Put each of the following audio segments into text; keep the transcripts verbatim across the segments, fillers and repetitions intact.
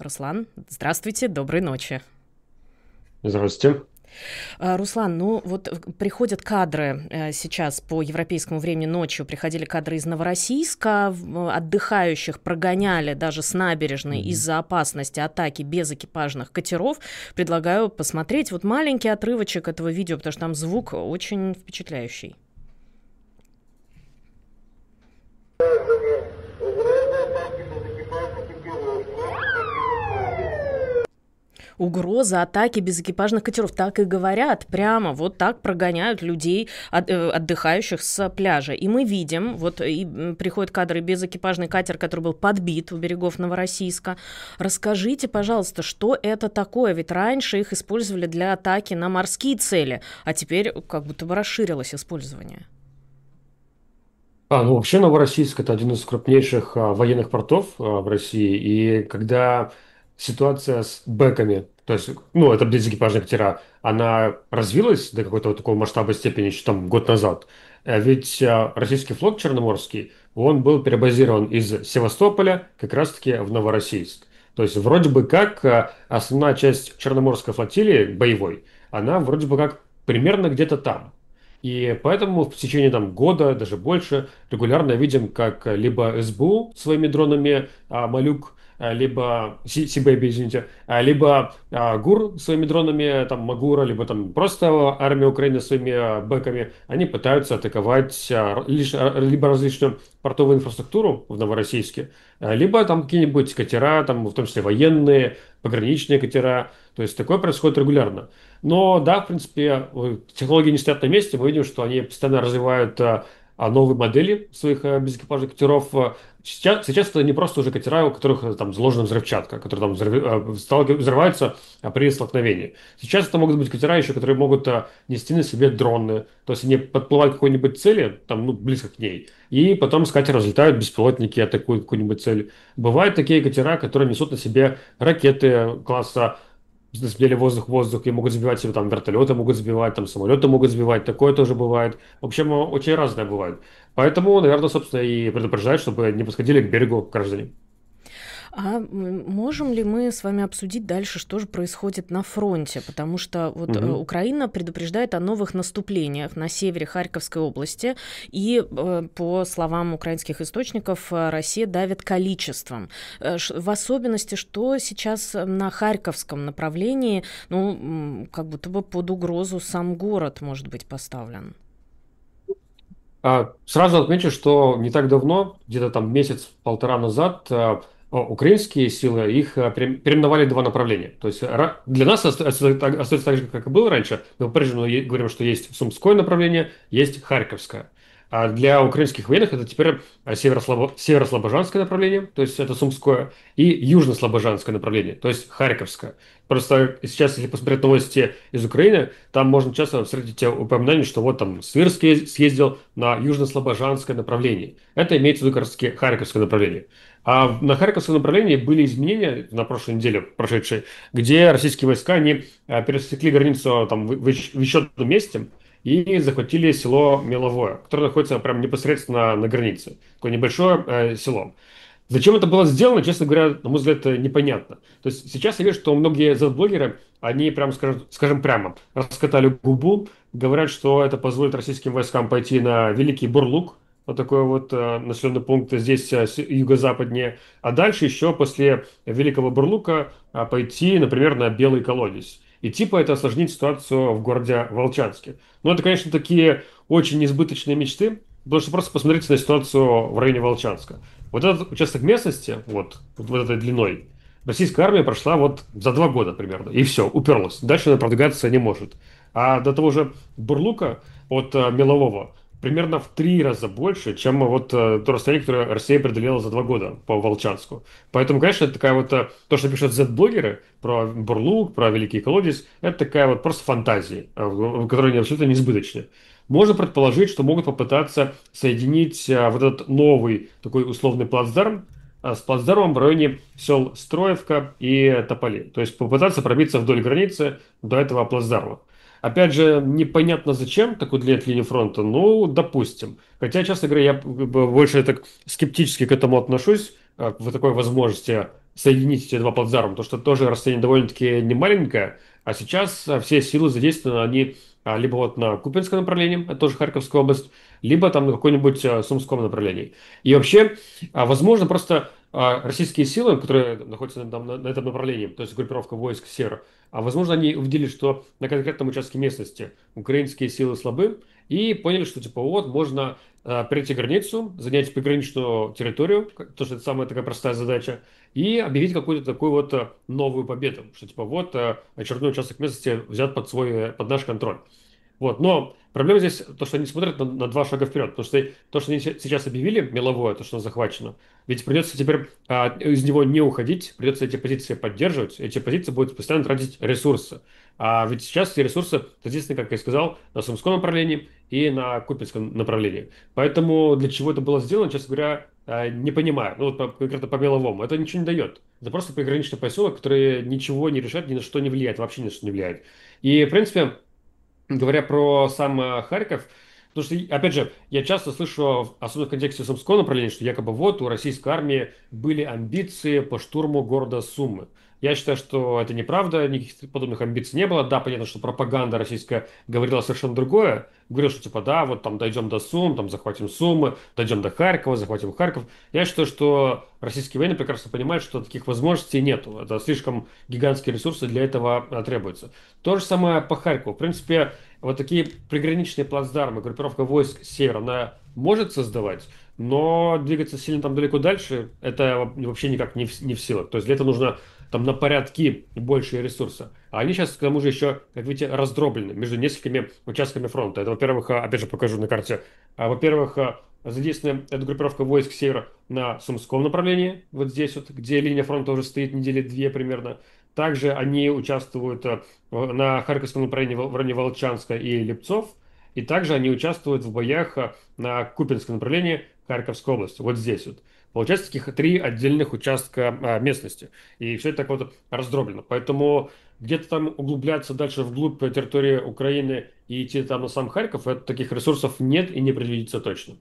Руслан, здравствуйте, доброй ночи. Здравствуйте. А, Руслан, ну вот э, приходят кадры э, сейчас по европейскому времени ночью, приходили кадры из Новороссийска, в- отдыхающих прогоняли даже с набережной Мгм. из-за опасности атаки безэкипажных катеров. Предлагаю посмотреть вот маленький отрывочек этого видео, потому что там звук очень впечатляющий. Угроза атаки безэкипажных катеров. Так и говорят, прямо вот так прогоняют людей, от- э, отдыхающих с пляжа. И мы видим, вот и м, приходят кадры, безэкипажный катер, который был подбит у берегов Новороссийска. Расскажите, пожалуйста, что это такое? Ведь раньше их использовали для атаки на морские цели, а теперь как будто бы расширилось использование. А, ну вообще Новороссийск это один из крупнейших а, военных портов а, в России. И когда ситуация с бэками, то есть, ну, это безэкипажные катера, она развилась до какой-то вот такого масштаба степени еще там год назад, э, ведь а, российский флот Черноморский, он был перебазирован из Севастополя как раз-таки в Новороссийск. То есть вроде бы как а, основная часть Черноморской флотилии боевой, она вроде бы как примерно где-то там. И поэтому в течение там, года, даже больше, регулярно видим, как э, либо эс бэ у своими дронами а, «Малюк», а, либо Си- Сибэйби, извините, а, либо а, ГУР своими дронами, там, Магура, либо там просто армия Украины своими а, бэками, они пытаются атаковать а, лишь, а, либо различную портовую инфраструктуру в Новороссийске, а, либо там какие-нибудь катера, там, в том числе военные, пограничные катера. То есть такое происходит регулярно. Но да, в принципе, э, технологии не стоят на месте. Мы видим, что они постоянно развивают а, а, новые модели своих а, безэкипажных катеров. А, Сейчас, сейчас это не просто уже катера, у которых э, там заложена взрывчатка, которые там взрыв- а, сталкив- взрываются а, при столкновении. Сейчас это могут быть катера еще, которые могут а, нести на себе дроны. То есть они подплывают к какой-нибудь цели, там, ну, близко к ней, и потом с катера взлетают беспилотники, атакуют какую-нибудь цель. Бывают такие катера, которые несут на себе ракеты класса сбили воздух-воздух и могут сбивать себе, там, вертолеты могут сбивать, там, самолеты могут сбивать, такое тоже бывает. В общем, э, очень разное бывает. Поэтому, наверное, собственно, и предупреждают, чтобы не подходили к берегу граждане. А м, можем ли мы с вами обсудить дальше, что же происходит на фронте? Потому что вот э, Мгм. Украина предупреждает о новых наступлениях на севере Харьковской области, и э, по словам украинских источников, э, Россия давит количеством. Э, ш- В особенности, что сейчас э, на Харьковском направлении, ну, м, как будто бы под угрозу сам город может быть поставлен. А, Сразу отмечу, что не так давно, где-то там месяц-полтора назад, а, а, украинские силы их а, пере- переименовали два направления. То есть ра- для нас оста- оста- так- остается так же, как и было раньше. Мы по-прежнему е- говорим, что есть Сумское направление, есть Харьковское. А для украинских военных это теперь а, северо-слабо- северо-слобожанское направление, то есть это Сумское, и южно-слобожанское направление, то есть Харьковское. Просто сейчас, если посмотреть новости из Украины, там можно часто встретить упоминание, что вот там Свирский съездил на южно-слобожанское направление. Это имеется в виду как раз таки Харьковское направление. А в- на Харьковском направлении были изменения на прошлой неделе, прошедшей, где российские войска, они а, пересекли границу там, в, в еще в еще одном месте и захватили село Меловое, которое находится прямо непосредственно на границе. Такое небольшое э, село. Зачем это было сделано, честно говоря, на мой взгляд, это непонятно. То есть сейчас я вижу, что многие блогеры, они прям, скажем, скажем прямо, раскатали губу, говорят, что это позволит российским войскам пойти на Великий Бурлук, вот такой вот э, населенный пункт здесь э, с- юго-западнее, а дальше еще после Великого Бурлука а, пойти, например, на Белый колодец. И типа это осложнит ситуацию в городе Волчанске. Но это, конечно, такие очень несбыточные мечты, потому что просто посмотрите на ситуацию в районе Волчанска. Вот этот участок местности, вот, вот, вот этой длиной, российская армия прошла вот за два года примерно, и все, уперлась. Дальше она продвигаться не может. А до того же Бурлука от э, Мелового примерно в три раза больше, чем вот э, то расстояние, которое Россия преодолела за два года по Волчанску. Поэтому, конечно, это такая вот, э, то, что пишут Z-блогеры про Бурлук, про Великий колодец, это такая вот просто фантазия, э, в- в- которая абсолютно несбыточная. Можно предположить, что могут попытаться соединить а, вот этот новый такой условный плацдарм а, с плацдармом в районе сел Строевка и Тополи. То есть попытаться пробиться вдоль границы до этого плацдарма. Опять же, непонятно зачем так удлинять линию фронта, ну, допустим. Хотя, честно говоря, я как бы больше так скептически к этому отношусь, а, к вот такой возможности соединить эти два плацдарма, потому что тоже расстояние довольно-таки немаленькое, а сейчас а, все силы задействованы, они а, либо вот на Купинском направлении, это тоже Харьковская область, либо там на какой-нибудь а, Сумском направлении. И вообще, а, возможно, просто а, российские силы, которые находятся на, там, на- на этом направлении, то есть группировка войск «Север», а возможно, они увидели, что на конкретном участке местности украинские силы слабы, и поняли, что типа вот можно а, перейти границу, занять приграничную территорию, как- то, что это самая такая простая задача, и объявить какую-то такую вот э, новую победу, что типа вот э, очередной участок местности взят под свой, э, под наш контроль. Вот. Но проблема здесь то, что они смотрят на, на два шага вперед. Потому что то, что они се- сейчас объявили, меловое, то, что захвачено, ведь придется теперь а, из него не уходить, придется эти позиции поддерживать. Эти позиции будут постоянно тратить ресурсы. А ведь сейчас эти ресурсы задействованы, как я и сказал, на Сумском направлении и на Купинском направлении. Поэтому для чего это было сделано, честно говоря, а, не понимаю. Ну, вот по- конкретно по меловому. Это ничего не дает. Это просто приграничный поселок, который ничего не решает, ни на что не влияет, вообще ни на что не влияет. И, в принципе, говоря про сам э, Харьков, потому что, опять же, я часто слышу, особенно в контексте Сумского направления, что якобы вот у российской армии были амбиции по штурму города Сумы. Я считаю, что это неправда, никаких подобных амбиций не было. Да, понятно, что пропаганда российская говорила совершенно другое. Говорила, что типа, да, вот там дойдем до Сум, там захватим Сумы, дойдем до Харькова, захватим Харьков. Я считаю, что российские военные прекрасно понимают, что таких возможностей нету. Это слишком гигантские ресурсы для этого а, требуются. То же самое по Харькову. В принципе, вот такие приграничные плацдармы, группировка войск с севера, она может создавать, но двигаться сильно там далеко дальше, это вообще никак не в, не в силах. То есть для этого нужно там на порядки большие ресурсы. А они сейчас, к тому же, еще, как видите, раздроблены между несколькими участками фронта. Это, во-первых, а, опять же покажу на карте. А, Во-первых, а, задействована эта группировка войск севера на Сумском направлении, вот здесь вот, где линия фронта уже стоит недели две примерно. Также они участвуют э, в- на Харьковском направлении в в районе Волчанска и Липцов. И также они участвуют в боях э, на Купинском направлении Харьковской области, вот здесь вот. Получается, таких три отдельных участка а, местности. И все это так вот раздроблено. Поэтому где-то там углубляться дальше вглубь территории Украины и идти там на сам Харьков, это, таких ресурсов нет и не предвидится точно.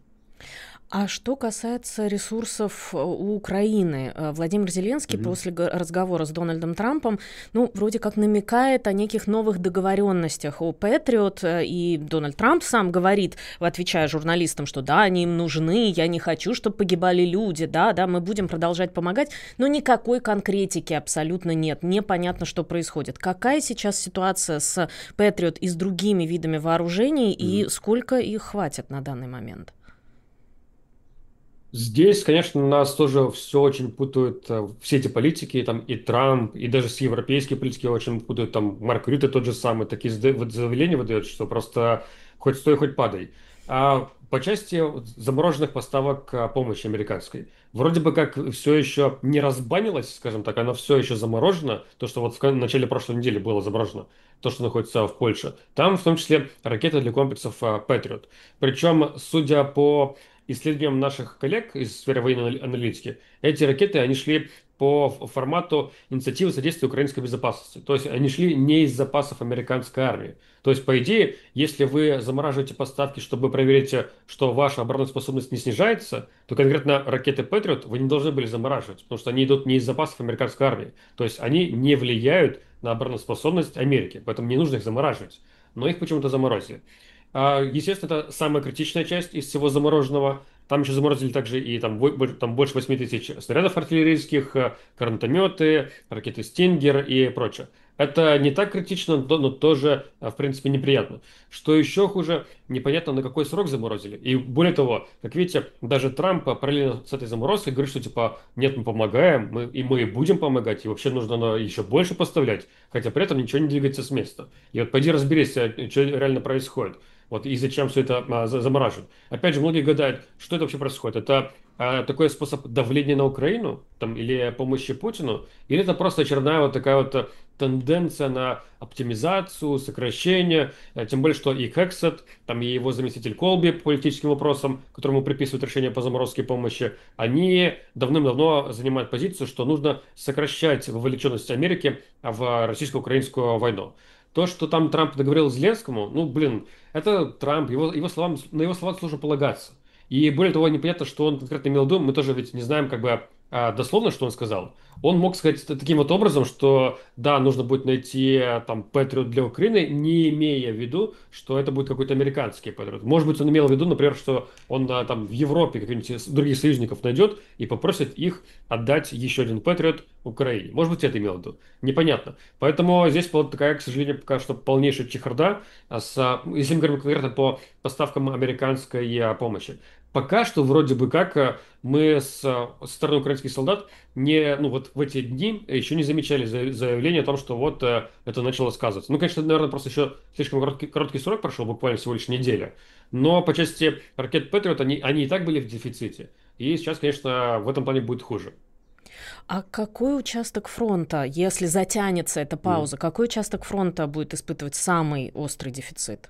А что касается ресурсов э, у Украины, э, Владимир Зеленский Мгм. после га- разговора с Дональдом Трампом, ну, вроде как намекает о неких новых договоренностях о Патриот, э, и Дональд Трамп сам говорит, отвечая журналистам, что да, они им нужны, я не хочу, чтобы погибали люди, да, да, мы будем продолжать помогать, но никакой конкретики абсолютно нет, непонятно, что происходит. Какая сейчас ситуация с Патриот и с другими видами вооружений, и Мгм. сколько их хватит на данный момент? Здесь, конечно, нас тоже все очень путают, э, все эти политики, там и Трамп, и даже все европейские политики очень путают, там Марк Рютте тот же самый, такие зда- вот заявления выдает, что просто хоть стой, хоть падай. А по части вот замороженных поставок а, помощи американской, вроде бы как все еще не разбанилось, скажем так, оно все еще заморожено, то, что вот в кон- начале прошлой недели было заморожено, то, что находится в Польше. Там в том числе ракеты для комплексов а, Patriot. Причем, судя по исследованиям наших коллег из сферы военной аналитики, эти ракеты, они шли по ф- формату инициативы содействия украинской безопасности. То есть они шли не из запасов американской армии. То есть, по идее, если вы замораживаете поставки, чтобы проверить, э, что ваша обороноспособность не снижается, то конкретно ракеты Patriot вы не должны были замораживать, потому что они идут не из запасов американской армии. То есть они не влияют на обороноспособность Америки, поэтому не нужно их замораживать. Но их почему-то заморозили. А, Естественно, это самая критичная часть из всего замороженного. Там еще заморозили также и там, бо- бо- там больше восьми тысяч снарядов артиллерийских, э, гранатометы, ракеты «Стингер» и прочее. Это не так критично, но, но тоже, э, в принципе, неприятно. Что еще хуже, непонятно, на какой срок заморозили. И более того, как видите, даже Трамп э, параллельно с этой заморозкой говорит, что типа, нет, мы помогаем, мы, и мы и будем помогать, и вообще нужно на еще больше поставлять, хотя при этом ничего не двигается с места. И вот пойди разберись, э, что реально происходит. Вот и зачем все это а, за- замораживать. Опять же, многие гадают, что это вообще происходит. Это а, такой способ давления на Украину там, или помощи Путину, или это просто очередная вот такая вот а, тенденция на оптимизацию, сокращение, а, тем более, что и Хексет, там и его заместитель Колби по политическим вопросам, которому приписывают решение по заморозке помощи, они давным-давно занимают позицию, что нужно сокращать вовлеченность Америки в российско-украинскую войну. То, что там Трамп договорил Зеленскому, ну, блин, это Трамп, его, его словам, на его слова сложно полагаться. И более того, непонятно, что он конкретно имел в виду. Мы тоже ведь не знаем, как бы, а, дословно, что он сказал. Он мог сказать это таким вот образом, что да, нужно будет найти а, там Патриот для Украины, не имея в виду, что это будет какой-то американский Патриот. Может быть, он имел в виду, например, что он а, там в Европе каких-нибудь с- других союзников найдет и попросит их отдать еще один Патриот Украине. Может быть, это имел в виду. Непонятно. Поэтому здесь вот такая, к сожалению, пока что полнейшая чехарда, а с, а, если мы говорим конкретно по поставкам американской а, помощи. Пока что вроде бы как а, мы с, а, со стороны украинских солдат не, ну вот в эти дни еще не замечали за- заявление о том, что вот а, это начало сказываться. Ну, конечно, наверное, просто еще слишком короткий, короткий срок прошел, буквально всего лишь неделя. Но по части ракет Патриот они, они и так были в дефиците. И сейчас, конечно, в этом плане будет хуже. А какой участок фронта, если затянется эта пауза, какой участок фронта будет испытывать самый острый дефицит?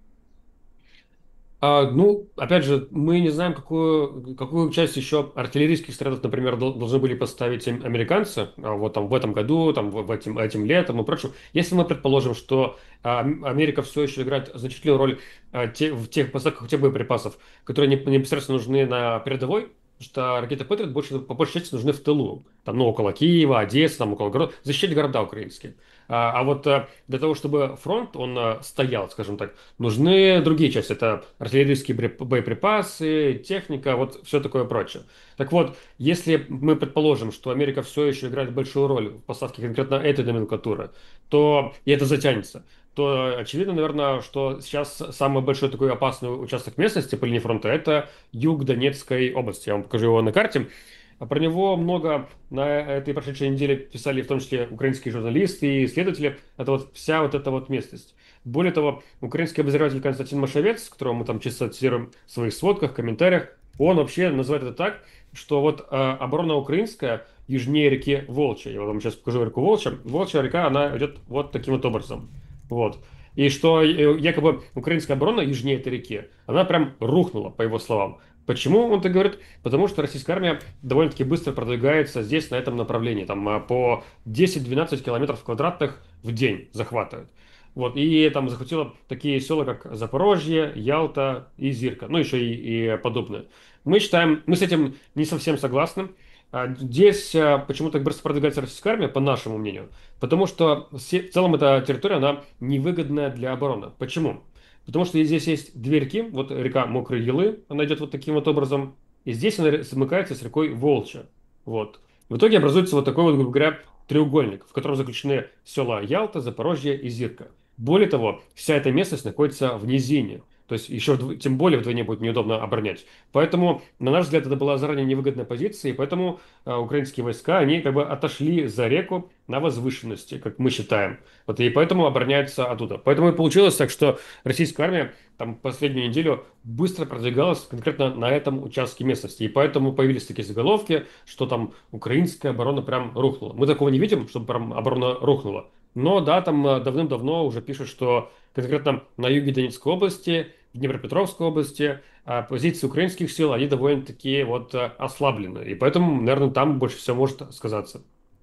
А, ну, опять же, мы не знаем, какую, какую часть еще артиллерийских снарядов, например, дол- должны были поставить им американцы а, вот там в этом году, там в, в этим, этим летом и прочем. Если мы предположим, что а, Ам- Америка все еще играет значительную роль а, те- в тех поставках тех боеприпасов, которые не- непосредственно нужны на передовой, потому что ракеты Патриот больше, по большей части нужны в тылу, там, ну, около Киева, Одессы, там, около городов, защищать города украинские. А, а вот а, для того, чтобы фронт, он а, стоял, скажем так, нужны другие части. Это артиллерийские бре- боеприпасы, техника, вот все такое прочее. Так вот, если мы предположим, что Америка все еще играет большую роль в поставке конкретно этой номенклатуры, то и это затянется, то очевидно, наверное, что сейчас самый большой такой опасный участок местности по линии фронта — это юг Донецкой области. Я вам покажу его на карте. А Про него много на этой прошедшей неделе писали, в том числе украинские журналисты и исследователи. Это вот вся вот эта вот местность. Более того, украинский обозреватель Константин Машевец, которого мы там часто цитируем в своих сводках, комментариях, он вообще называет это так, что вот э, оборона украинская южнее реки Волча, я вам сейчас покажу реку Волча, Волчья река, она идет вот таким вот образом. Вот. И что э, якобы украинская оборона южнее этой реки, она прям рухнула, по его словам. Почему он так говорит? Потому что российская армия довольно-таки быстро продвигается здесь, на этом направлении. Там а, по десять-двенадцать километров квадратных в день захватывает. Вот, и там захватило такие села, как Запорожье, Ялта и Зирка, ну, еще и, и подобное. Мы считаем, мы с этим не совсем согласны. А, Здесь а, почему так быстро продвигается российская армия, по нашему мнению? Потому что все- в целом эта территория, она невыгодная для обороны. Почему? Потому что здесь есть две реки, вот река Мокрые Елы, она идет вот таким вот образом, и здесь она смыкается с рекой Волча. Вот. В итоге образуется вот такой вот, грубо говоря, треугольник, в котором заключены села Ялта, Запорожье и Зирка. Более того, вся эта местность находится в низине. То есть еще вдв- тем более вдвойне будет неудобно оборонять. Поэтому, на наш взгляд, это была заранее невыгодная позиция, и поэтому э, украинские войска, они как бы отошли за реку на возвышенности, как мы считаем. Вот, и поэтому обороняются оттуда. Поэтому и получилось так, что российская армия там последнюю неделю быстро продвигалась конкретно на этом участке местности. И поэтому появились такие заголовки, что там украинская оборона прям рухнула. Мы такого не видим, чтобы прям оборона рухнула. Но да, там э, давным-давно уже пишут, что конкретно на юге Донецкой области, в Днепропетровской области а, позиции украинских сил, они довольно-таки вот э, ослаблены. И поэтому, наверное, там больше всего может сказаться.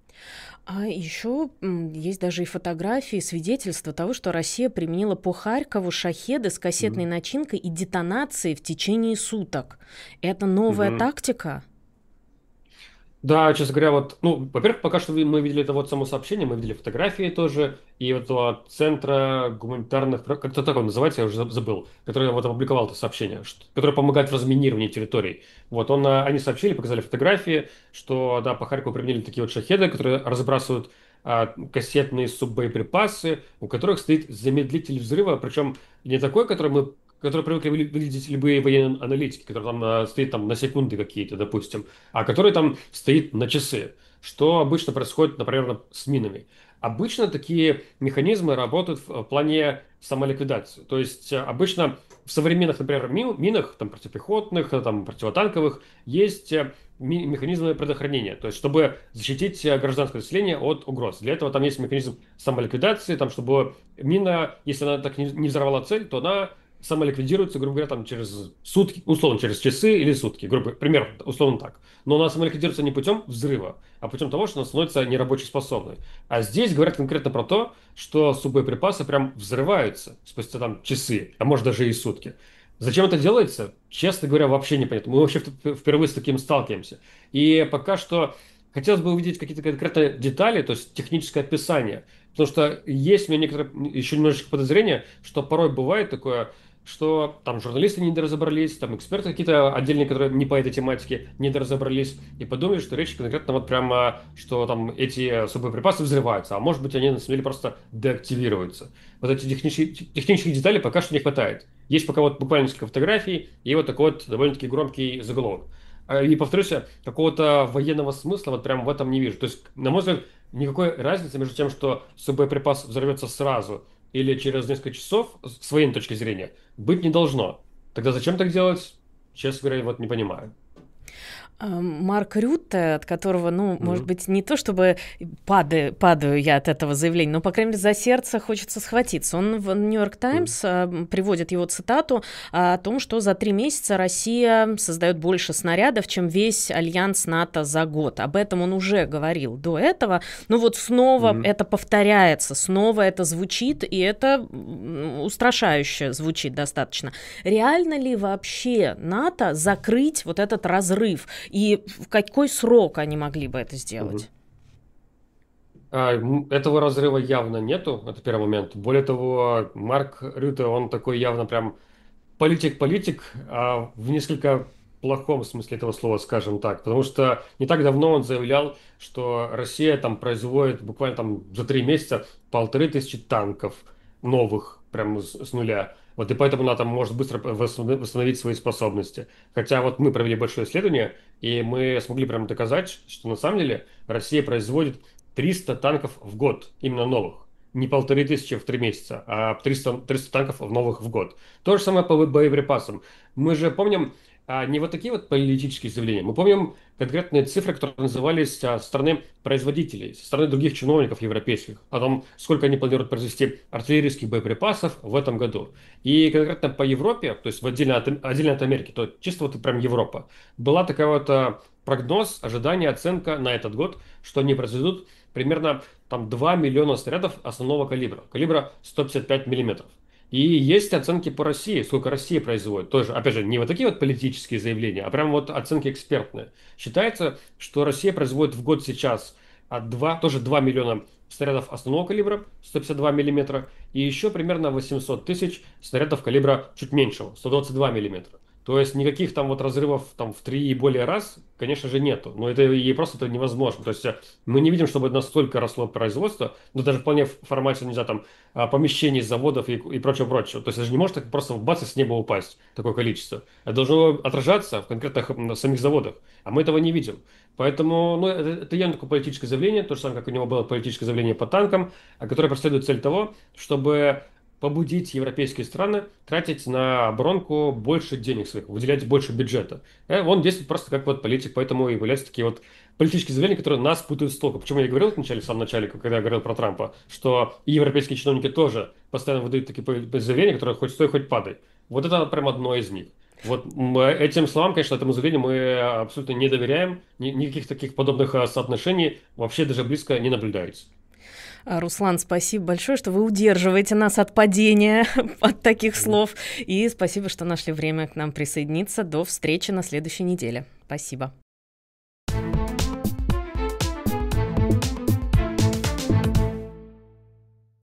А еще есть даже и фотографии, свидетельства того, что Россия применила по Харькову шахеды с кассетной Мгм. начинкой и детонацией в течение суток. Это новая Мгм. тактика? Да, честно говоря, вот, ну, во-первых, пока что вы- мы видели это вот само сообщение, мы видели фотографии тоже, и вот этого центра гуманитарных, про- как-то так он называется, я уже заб- забыл, который вот опубликовал это сообщение, что- который помогает в разминировании территорий. Вот, он, а, они сообщили, показали фотографии, что, да, по Харькову применили такие вот шахеды, которые разбрасывают а, кассетные суббоеприпасы, у которых стоит замедлитель взрыва, причем не такой, который мы который привыкли вы- видеть любые военные аналитики, который там а, стоит там на секунды какие-то, допустим, а который там стоит на часы. Что обычно происходит, например, с минами. Обычно такие механизмы работают в в плане самоликвидации. То есть э, обычно в современных, например, ми- минах, там, противопехотных, э, там, противотанковых, есть э, ми- механизмы предохранения, то есть чтобы защитить э, гражданское население от угроз. Для этого там есть механизм самоликвидации, там, чтобы мина, если она так не не взорвала цель, то она самоликвидируется, грубо говоря, там через сутки, условно через часы или сутки, грубо, примерно, условно так. Но она самоликвидируется не путем взрыва, а путем того, что она становится нерабочей способной. А здесь говорят конкретно про то, что суббоеприпасы прям взрываются спустя там часы, а может даже и сутки. Зачем это делается? Честно говоря, вообще непонятно. Мы вообще в- впервые с таким сталкиваемся. И пока что хотелось бы увидеть какие-то конкретные детали, то есть техническое описание. Потому что есть у меня некоторые еще немножечко подозрения, что порой бывает такое, что там журналисты не разобрались, там эксперты какие-то отдельные, которые не по этой тематике, не разобрались и подумали, что речь конкретно вот прямо, что там эти боеприпасы взрываются, а может быть они на самом деле просто деактивируются. Вот эти технические, технических деталей пока что не хватает. Есть пока вот буквально несколько фотографий и вот такой вот довольно-таки громкий заголовок. А, И повторюсь, какого-то военного смысла вот прям в этом не вижу. То есть, на мой взгляд, никакой разницы между тем, что боеприпас взорвется сразу или через несколько часов, с военной точки зрения, быть не должно. Тогда зачем так делать? Честно говоря, вот не понимаю. А, Марк Рютте, от которого, ну, может Мгм. быть, не то чтобы падаю, падаю я от этого заявления, но, по крайней мере, за сердце хочется схватиться. Он в «Нью-Йорк Мгм. Таймс» а, приводит его цитату о том, что за три месяца Россия создает больше снарядов, чем весь альянс НАТО за год. Об этом он уже говорил до этого. Но вот снова Мгм. это повторяется, снова это звучит, и это м, устрашающе звучит достаточно. Реально ли вообще НАТО закрыть вот этот разрыв? И в какой срок они могли бы это Мгм. сделать? А, м, Этого разрыва явно нету, это первый момент. Более того, Марк Рютте, он такой явно прям политик-политик, а в несколько плохом смысле этого слова, скажем так. Потому что не так давно он заявлял, что Россия там производит буквально там за три месяца полторы тысячи танков новых, прям с, с нуля. Вот и поэтому она там может быстро восстановить восстановить свои способности. Хотя вот мы провели большое исследование, и мы смогли прям доказать, что на самом деле Россия производит триста танков в год, именно новых. Не полторы тысячи в три месяца, а триста, триста танков в новых в год. То же самое по боеприпасам. Мы же помним а, не вот такие вот политические заявления, мы помним конкретные цифры, которые назывались а, со стороны производителей, со стороны других чиновников европейских, о том, сколько они планируют произвести артиллерийских боеприпасов в этом году. И конкретно по Европе, то есть в отдельно от, отдельно от Америки, то чисто вот прям Европа, была такая вот а, прогноз, ожидание, оценка на этот год, что они произведут примерно там два миллиона снарядов основного калибра, калибра сто пятьдесят пять миллиметров. И есть оценки по России, сколько Россия производит. Тоже, опять же, не вот такие вот политические заявления, а прям вот оценки экспертные. Считается, что Россия производит в год сейчас от два, тоже два миллиона снарядов основного калибра, сто пятьдесят два миллиметра, и еще примерно восемьсот тысяч снарядов калибра чуть меньшего, сто двадцать два миллиметра. То есть никаких там вот разрывов там в три и более раз, конечно же, нету. Но это и просто это невозможно. То есть э, мы не видим, чтобы настолько росло производство, но даже вполне в формате, не знаю, там, а, помещений, заводов и, и прочего-прочего. То есть это же не может так просто в бац и с неба упасть такое количество. Это должно отражаться в конкретных м, самих заводах. А мы этого не видим. Поэтому, ну, это, это явно такое политическое заявление, то же самое, как у него было политическое заявление по танкам, а которое преследует цель того, чтобы побудить европейские страны тратить на оборонку больше денег своих, выделять больше бюджета. Э, Он действует просто как вот политик, поэтому и появляются такие вот политические заявления, которые нас путают с толком. Почему я и говорил в начале, в самом начале, когда я говорил про Трампа, что и европейские чиновники тоже постоянно выдают такие по- заявления, которые хоть стой, хоть падай. Вот это прям одно из них. Вот м, этим словам, конечно, этому заявлению мы абсолютно не доверяем, ни- никаких таких подобных а, соотношений вообще даже близко не наблюдается. А, Руслан, спасибо большое, что вы удерживаете нас от падения от таких слов. И спасибо, что нашли время к нам присоединиться. До встречи на следующей неделе. Спасибо.